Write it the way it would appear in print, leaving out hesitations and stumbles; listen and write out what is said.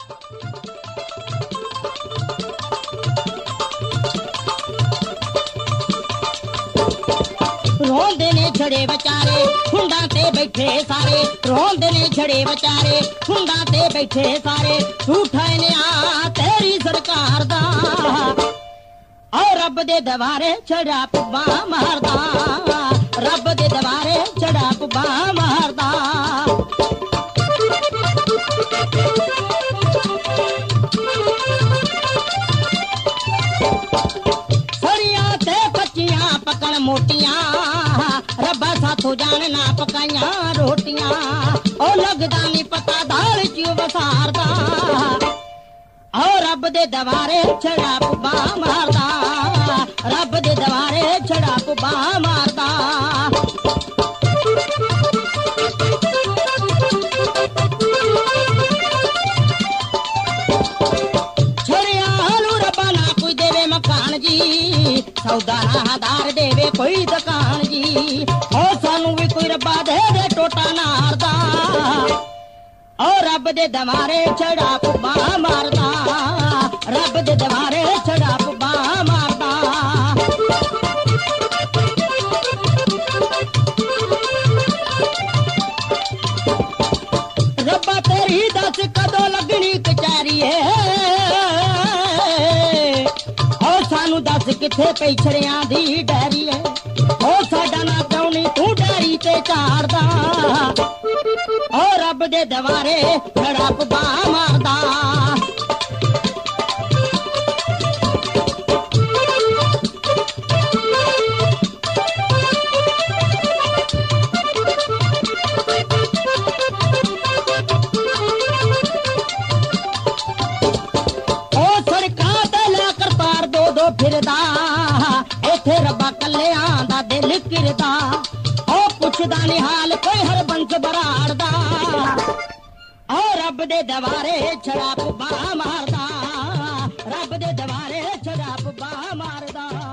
रोंदे ने छड़े बचारे हुंडा ते बैठे सारे, रोंदे ने छड़े बचारे हुंडा ते बैठे सारे, झूठा ने आ तेरी सरकार दा, और रब दे दवारे छड़ा पुब्बा मारदा, रब दे दवारे छड़ा पुब्बा मारदा। सरिया ते पच्चियां पकड़ मोटियां, रब्बा साथों जान ना पकाइयां रोटियां, ओ लगदा नी पता दाल क्यों वसारदा, और रब दे दवारे छड़ा पुब्बा मारदा, रब दे दवारे छड़ा पुब्बा मारदा। छड़िया हालू रब्बा ना कोई देवे मकान जी, सौदा राहदार देवे कोई दुकान जी, ओ सानू भी कोई रब्बा दे दे टोटा नारदा, और रब दे दवारे छड़ा पुब्बा मारदा, रब दे दवारे छड़ा पुब्बा मारदा। रब्बा तेरी दस कदों लगनी कचहरी है, और सानू दस किथे पिछड़ियां दी डैरी है, ओ साडा ना कौनी तू डैरी ते चाड़दा, ओ रब दे दवारे छड़ा पुब्बा मारदा। ओ सड़कां ते ला करतार दो दो फिरदा, इत्थे रब्बा कल्लेआं दा दिल किरदा, ओ पुछदा नी हाल कोई हर बंस बराड़दा, ओ रब दे दवारे छड़ा पुब्बा मारदा, रब दे दवारे छड़ा पुब्बा मारदा।